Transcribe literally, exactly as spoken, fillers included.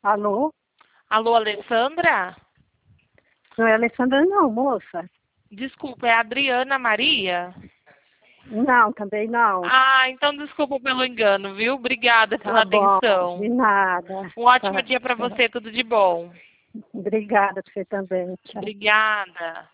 Alô? Alô, Alessandra? Não é Alessandra não, moça. Desculpa, é a Adriana Maria? Não, também não. Ah, então desculpa pelo engano, viu? Obrigada pela Tá bom, atenção. de nada. Um ótimo Tá, dia para tchau. você, tudo de bom. Obrigada pra você também. Tchau. Obrigada.